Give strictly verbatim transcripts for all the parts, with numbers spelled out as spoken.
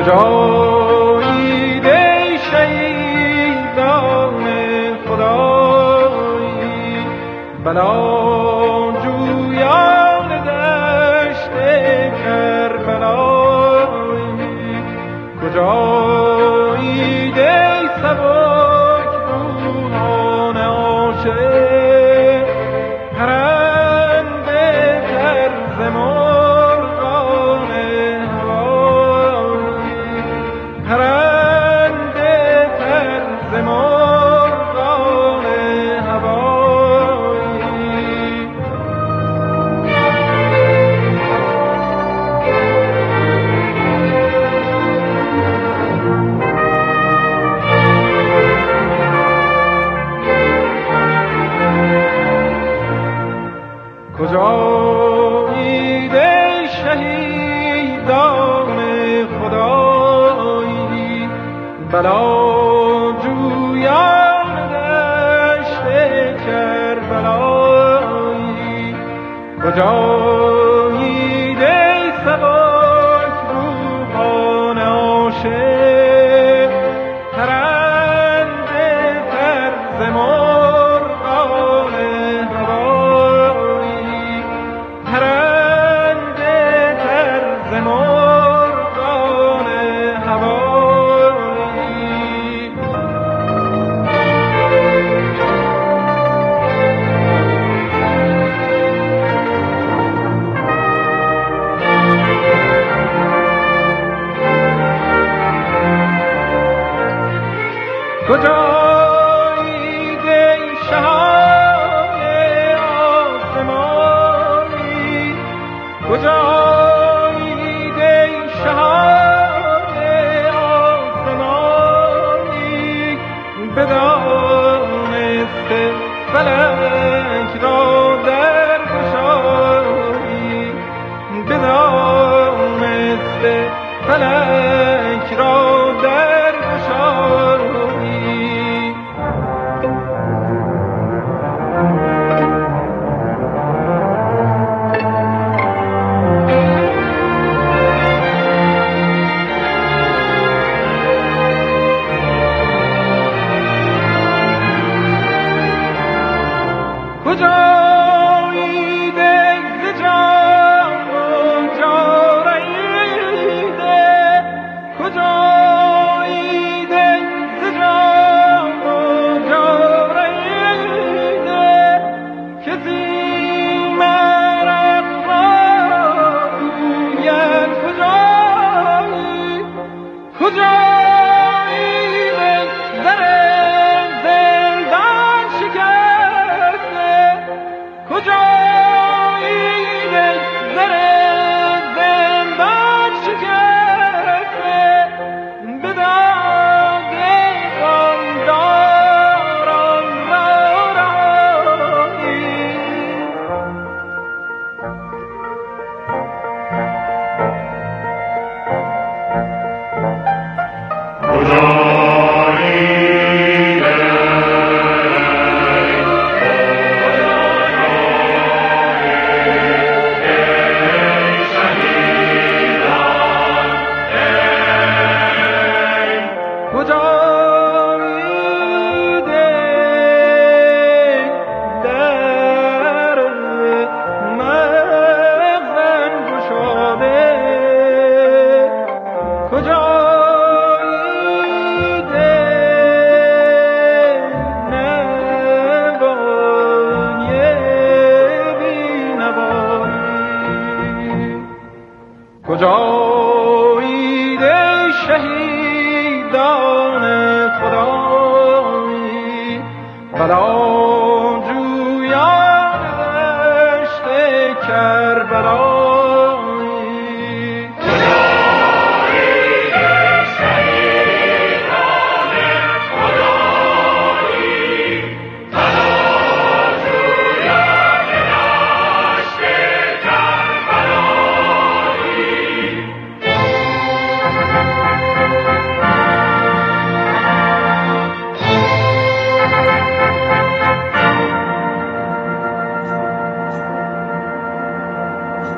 کجایید ای شهیدان خدایی بلا جویان دشت کربلایی کجایید ای سبک روحان عاشق پرنده طرز مرغان هوایی پرنده طرز مرغان هوایی کجایید ای شهیدان خدایی بلا جویان دشت کربلایی کجایید ای سبک روحان عاشق پرنده طرز مرغان هوایی پرنده طرز مرغان هوایی کجایید ای شهان آسمانی کجایید ای شهان آسمانی بدانسته فلک را در گشایی بدانسته فلک را در گشایی کجایید ای ز جان و جاریده کجایید ای ز جان و جاریده که زیمرق را گوید کجایی کجایید ای در زندان شکسته کجایید ای در زندان شکسته به داد غمداران را رهایی کجایید ای در مغزن گشاده کجایید ای نوای بینوایی کجایید ای شهیدان خدایی بلا جویان دشت کربلایی کجایید ای شهیدان خدایی بلا جویان دشت کربلایی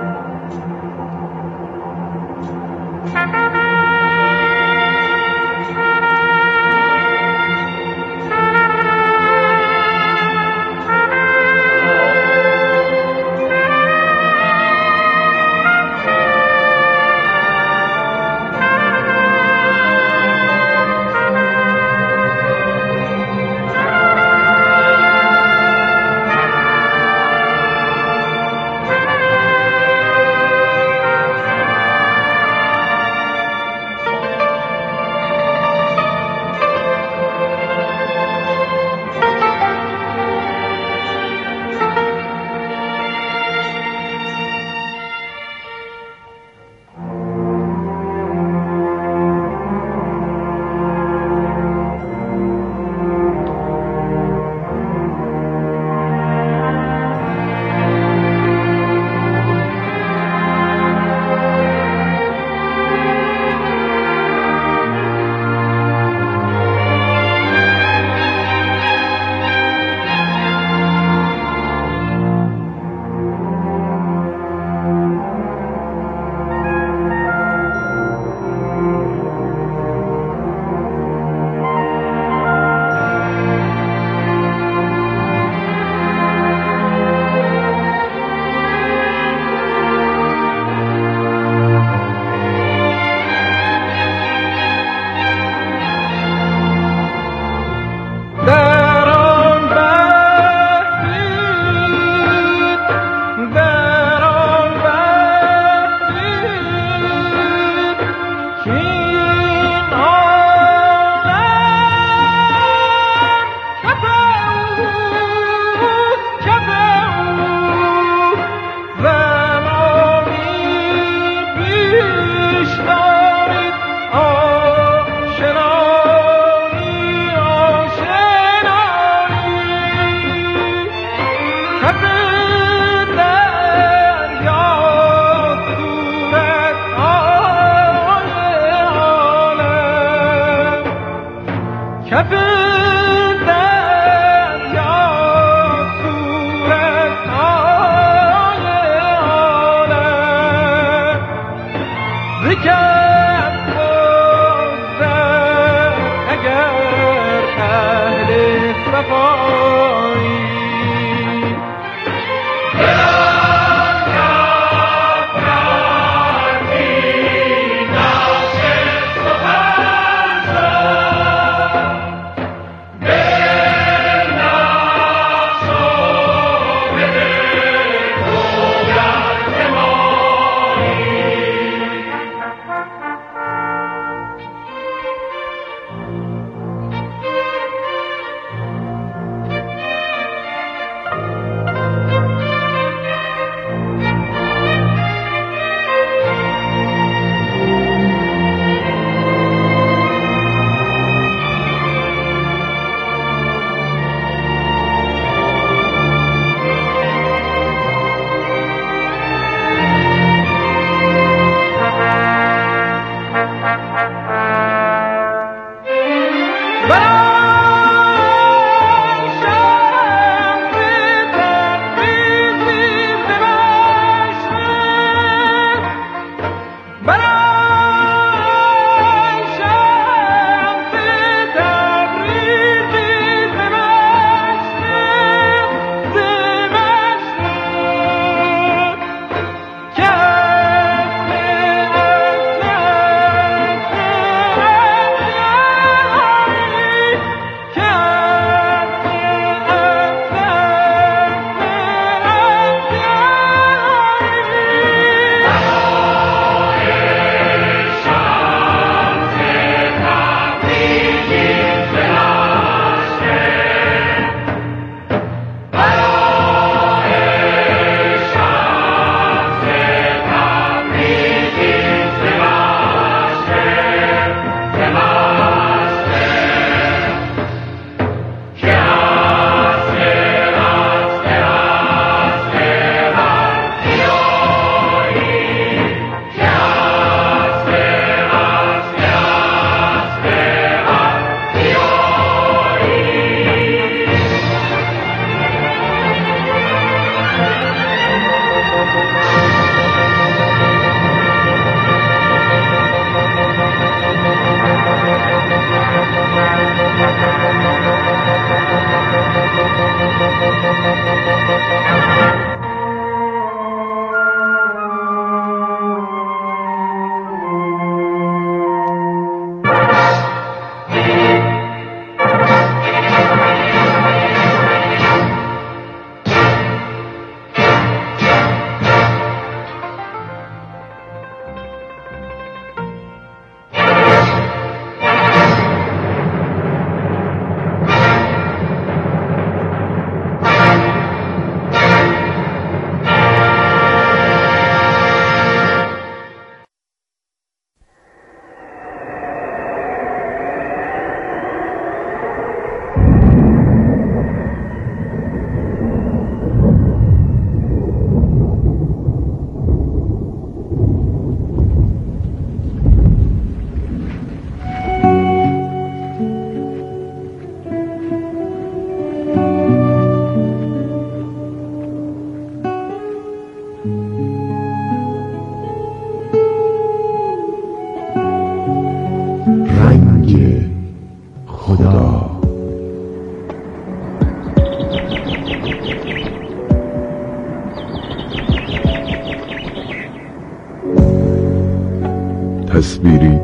تصویری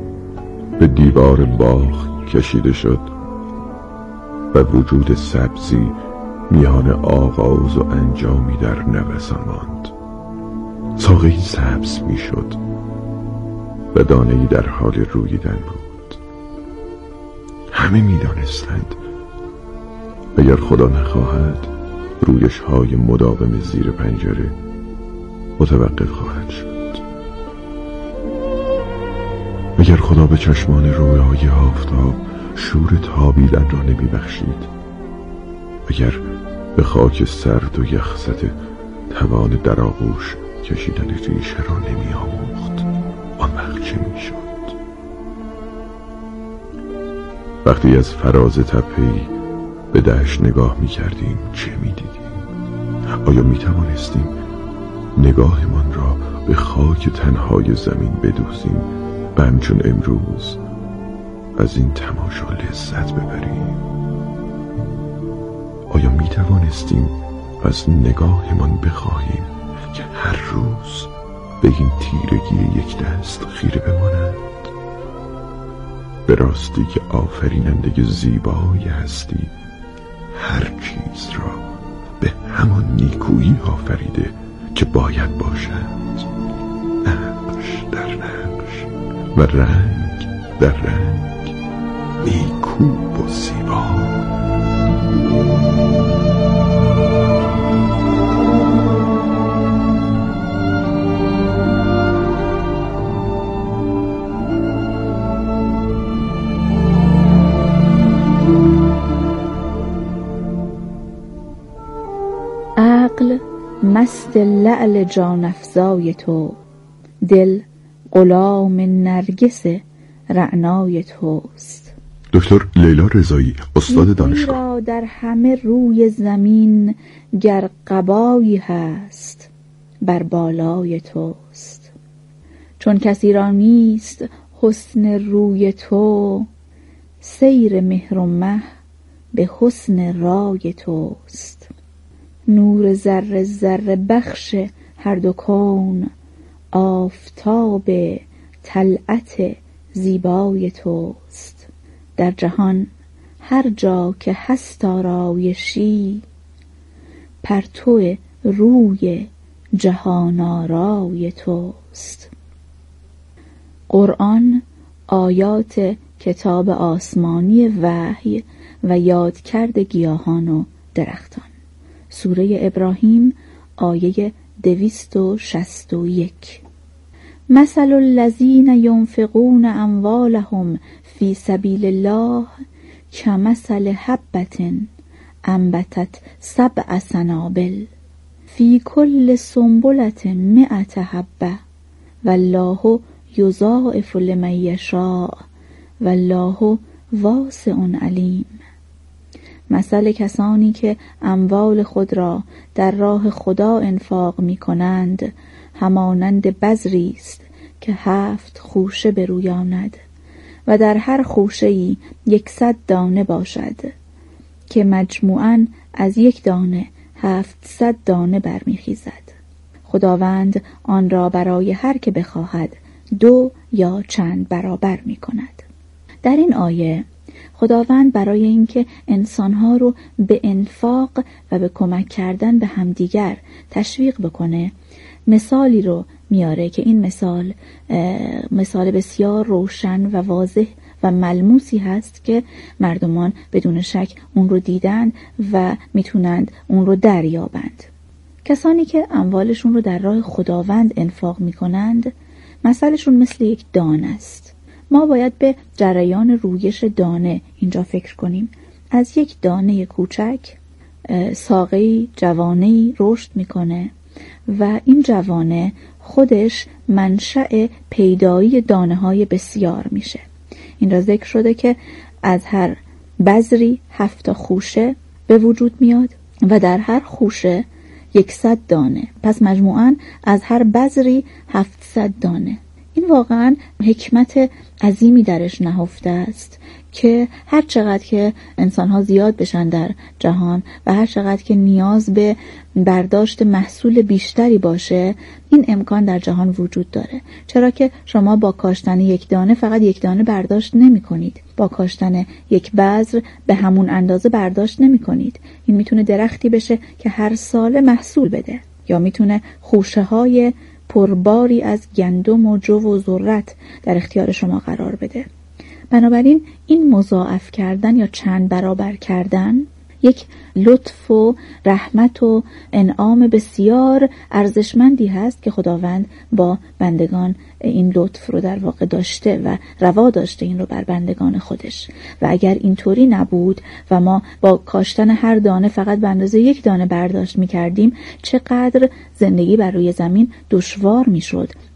به دیوار باغ کشیده شد و وجود سبزی میان آغاز و انجامی در نوسان ماند. ساقه‌ای سبز میشد و دانه‌ای در حال روییدن بود. همه میدانستند اگر خدا نخواهد رویش های مداوم زیر پنجره متوقف خواهد شد. اگر خدا به چشمان رویای آفتاب شور تابیدن را نمی بخشید، اگر به خاک سرد و یخزده توان در آغوش کشیدن ریشه را نمی آموخت، آن وقت چه می شد؟ وقتی از فراز تپه‌ای به دشت نگاه می کردیم چه می دیدیم؟ آیا می توانستیم نگاهمان را به خاک تنهای زمین بدوزیم و همچون امروز از این تماشا لذت ببریم؟ آیا می توانستیم از نگاهمان بخواهیم که هر روز به این تیرگی یک دست خیره بماند؟ به راستی که آفریننده زیبایی هستی هر چیز را به همان نیکویی آفریده که باید باشد، نقش در نقش و رنگ در رنگ، نیکو و زیبا. عقل مست لعل جان افزای تو، دل غلام نرگس رعنای توست. دکتر لیلا رضایی، استاد دانشگاه. را در همه روی زمین گر قبایی هست بر بالای توست. چون کسی را نیست حسن روی تو، سیر مهر و مه به حسن رای توست. نور ذره ذره بخش هر دو کون، آفتاب طلعت زیبای توست. در جهان هر جا که هست آرایشی، پرتو روی جهان آرای توست. قرآن آیات کتاب آسمانی وحی و یادکرد گیاهان و درختان. سوره ابراهیم آیه دویست و شصت و یک. مثل الذین ینفقون اموالهم فی سبیل الله کمثل حبة انبتت سبع سنابل فی کل سنبلة مئة حبة والله یضاعف لمن یشاء والله واسع علیم. مثل کسانی که اموال خود را در راه خدا انفاق می کنند همانند بذری است که هفت خوشه برویاند و در هر خوشه‌ای یکصد دانه باشد که مجموعاً از یک دانه هفتصد دانه برمیخیزد. خداوند آن را برای هر که بخواهد دو یا چند برابر می کند. در این آیه خداوند برای اینکه انسانها رو به انفاق و به کمک کردن به همدیگر تشویق بکنه مثالی رو میاره که این مثال مثال بسیار روشن و واضح و ملموسی هست که مردمان بدون شک اون رو دیدن و میتونند اون رو دریابند. کسانی که اموالشون رو در راه خداوند انفاق میکنند مثلشون مثل یک دانه است. ما باید به جریان رویش دانه اینجا فکر کنیم. از یک دانه کوچک ساقه‌ای جوانه‌ای رشد میکنه و این جوانه خودش منشأ پیدایی دانه‌های بسیار میشه. این را ذکر شده که از هر بذری هفت خوشه به وجود میاد و در هر خوشه یکصد دانه. پس مجموعاً از هر بذری هفتصد دانه. این واقعاً حکمت عظیمی درش نهفته است که هر چقدر که انسان‌ها زیاد بشن در جهان و هر چقدر که نیاز به برداشت محصول بیشتری باشه این امکان در جهان وجود داره. چرا که شما با کاشتن یک دانه فقط یک دانه برداشت نمی کنید. با کاشتن یک بذر به همون اندازه برداشت نمی کنید. این میتونه درختی بشه که هر سال محصول بده یا میتونه خوشه های پرباری از گندم و جو و ذرت در اختیار شما قرار بده. بنابراین این مضاعف کردن یا چند برابر کردن یک لطف و رحمت و انعام بسیار ارزشمندی هست که خداوند با بندگان این لطف رو در واقع داشته و روا داشته این رو بر بندگان خودش. و اگر اینطوری نبود و ما با کاشتن هر دانه فقط به اندازه یک دانه برداشت می کردیم چقدر زندگی بر روی زمین دشوار می شد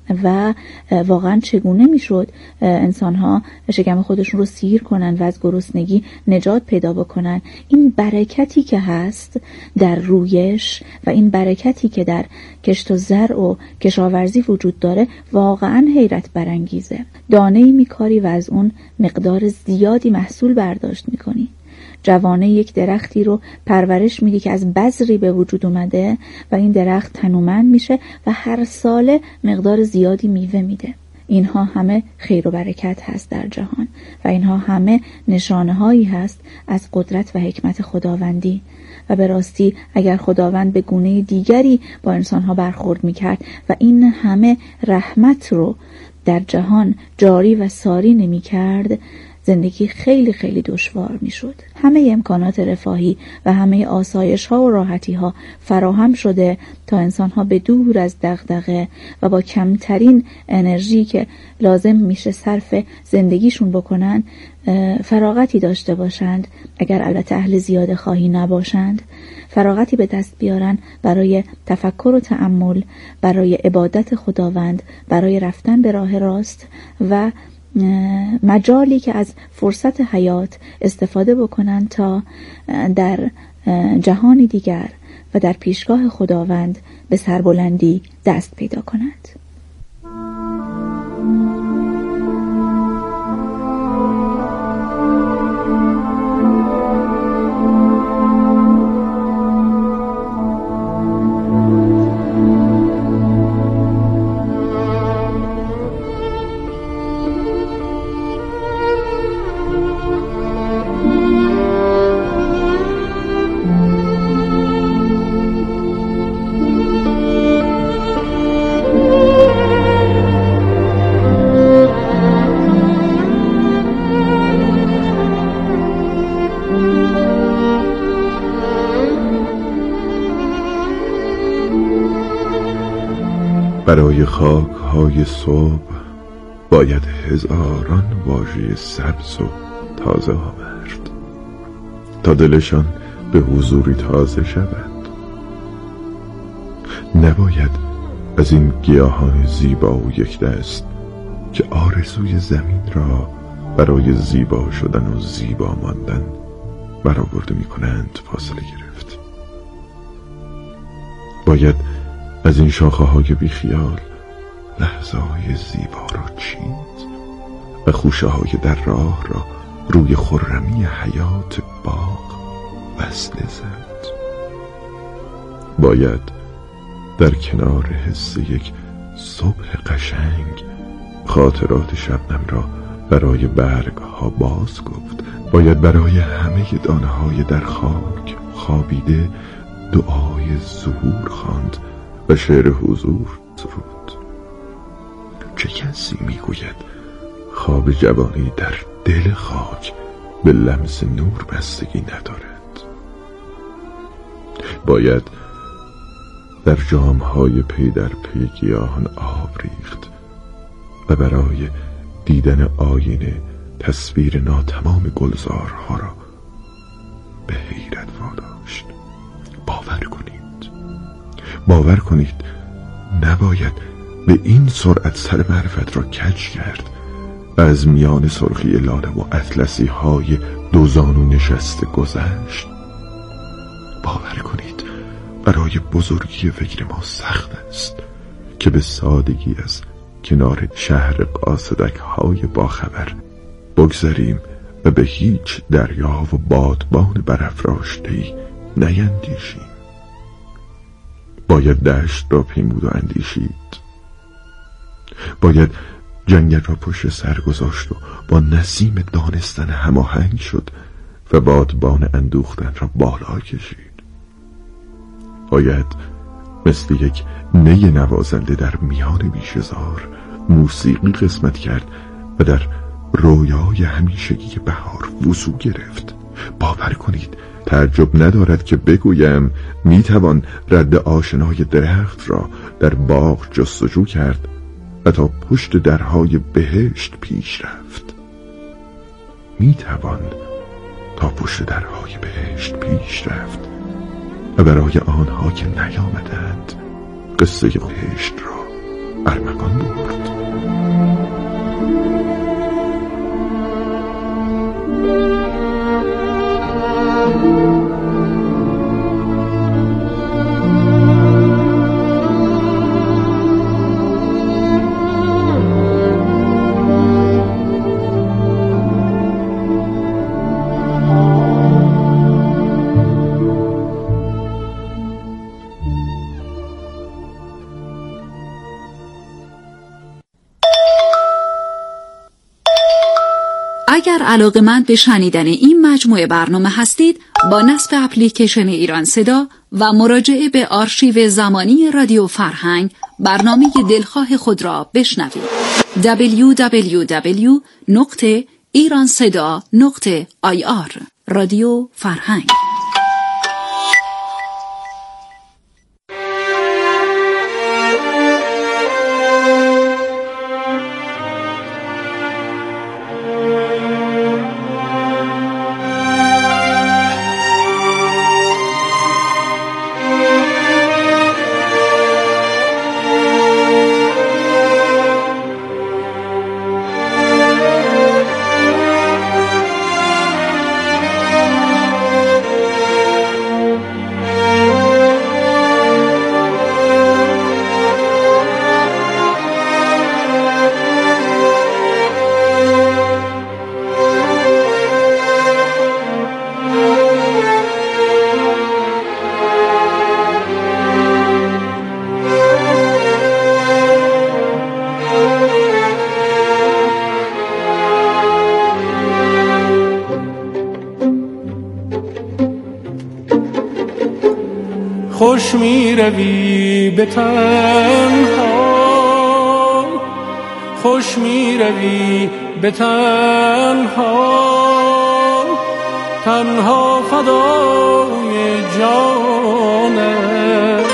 و واقعا چگونه میشد انسانها شکم خودشون رو سیر کنن و از گرسنگی نجات پیدا بکنن. این برکتی که هست در رویش و این برکتی که در کشت و زرع و کشاورزی وجود داره واقعا حیرت برانگیزه. دانه‌ای میکاری و از اون مقدار زیادی محصول برداشت میکنی. جوانه یک درختی رو پرورش میدی که از بذری به وجود اومده و این درخت تنومند میشه و هر ساله مقدار زیادی میوه میده. اینها همه خیر و برکت هست در جهان و اینها همه نشانه هایی هست از قدرت و حکمت خداوندی. و به راستی اگر خداوند به گونه دیگری با انسانها برخورد میکرد و این همه رحمت رو در جهان جاری و ساری نمیکرد، زندگی خیلی خیلی دشوار میشد. همه امکانات رفاهی و همه آسایش ها و راحتی ها فراهم شده تا انسان ها به دور از دغدغه و با کمترین انرژی که لازم میشه صرف زندگیشون بکنن فراغتی داشته باشند، اگر البته اهل زیاده خواهی نباشند، فراغتی به دست بیارن برای تفکر و تأمل، برای عبادت خداوند، برای رفتن به راه راست و مجالی که از فرصت حیات استفاده بکنن تا در جهانی دیگر و در پیشگاه خداوند به سربلندی دست پیدا کنند. برای خاک های صبح باید هزاران واژه سبز و تازه آورد تا دلشان به حضوری تازه شود. نباید از این گیاهان زیبا و یک دست که آرزوی زمین را برای زیبا شدن و زیبا ماندن برآورده می کنند فاصله گرفت. باید از این شاخه های بیخیال لحظه های زیبا را چید و خوشه های در راه را روی خرمی حیات باغ وصله زد. باید در کنار حس یک صبح قشنگ خاطرات شبنم را برای برگ ها باز گفت. باید برای همه دانه های در خاک خوابیده دعای ظهور خواند و شعر حضور سرود. چه کسی میگوید خواب جوانی در دل خاک به لمس نور بستگی ندارد؟ باید در جامهای پی در پی گیاهان آب ریخت و برای دیدن آینه تصویر ناتمام گلزارها را به حیرت واداشت. باور کنید باور کنید نباید به این سرعت سر معرفت را کج کرد و از میان سرخی لاله و اطلسی های دوزانو نشسته گذشت. باور کنید برای بزرگی فکر ما سخت است که به سادگی از کنار شهر قاصدک های باخبر بگذریم و به هیچ دریا و بادبان برافراشته‌ای نیندیشیم. باید دشت را پیمود و اندیشید. باید جنگل را پشت سر گذاشت و با نسیم دانستن هماهنگ شد و بادبان اندوختن را بالا کشید. باید مثل یک نی نوازنده در میان بیشه‌زار موسیقی قسمت کرد و در رویای همیشگی بهار وضو گرفت. باور کنید تعجب ندارد که بگویم میتوان رد آشنای درخت را در باغ جستجو کرد و تا پشت درهای بهشت پیش رفت. میتوان تا پشت درهای بهشت پیش رفت و برای آنها که نیامدند قصه بهشت را ارمغان برد. اگر علاقه‌مند به شنیدن این مجموعه برنامه هستید، با نصب اپلیکیشن ایران صدا و مراجعه به آرشیو زمانی رادیو فرهنگ برنامه دلخواه خود را بشنوید. دبلیو دبلیو دبلیو نقطه ایران صدا نقطه آی آر رادیو فرهنگ. خوش می روی به تنها، خوش می روی به تنها، تنها فدای جانت.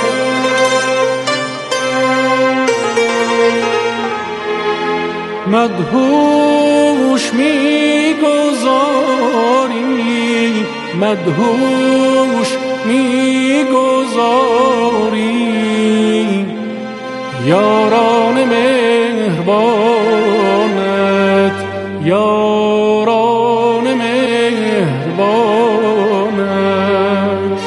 مدهوش می گذاری، مدهوش می گذاری یاران مهربانت، یاران مهربانت.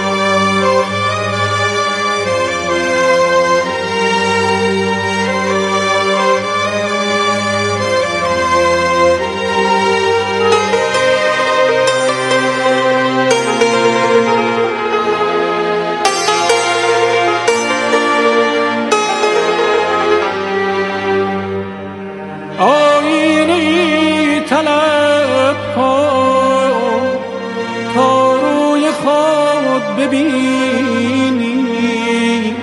ببینی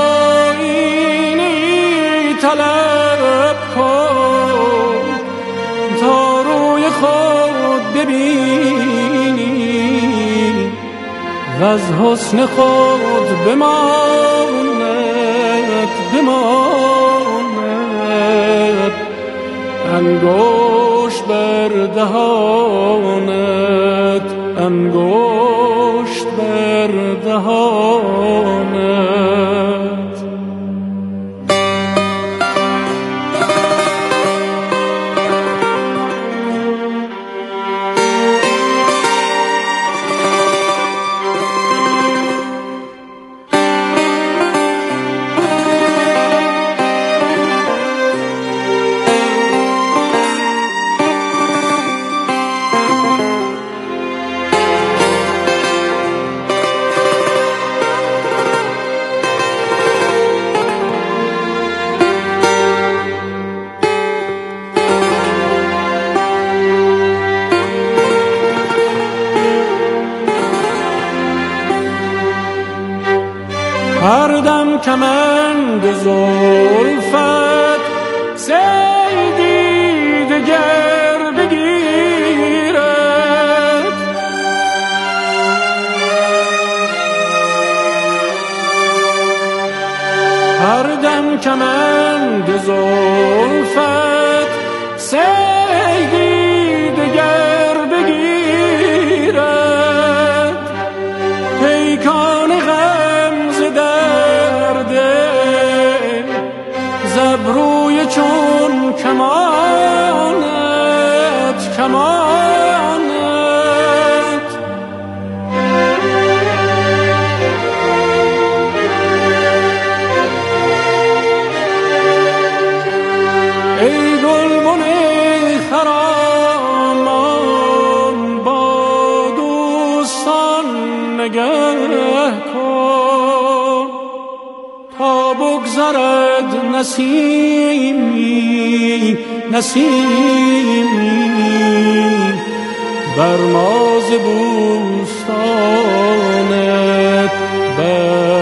آینی طلب کن تا روی خود ببینی و از حسن خود بماند بماند انگشت بر دهانت، انگشت بر دهانت. هر دم کمند زلفت صیدی دگر بگیرد، هر دم کمند زلفت صیدی دگر بگیرد، پیکان غم ز درد کمانت کمانت ای گلبن خرامان با دوستان نگه کن تا بگذرد نسیمی نسیمی بر ماز بوستانت بر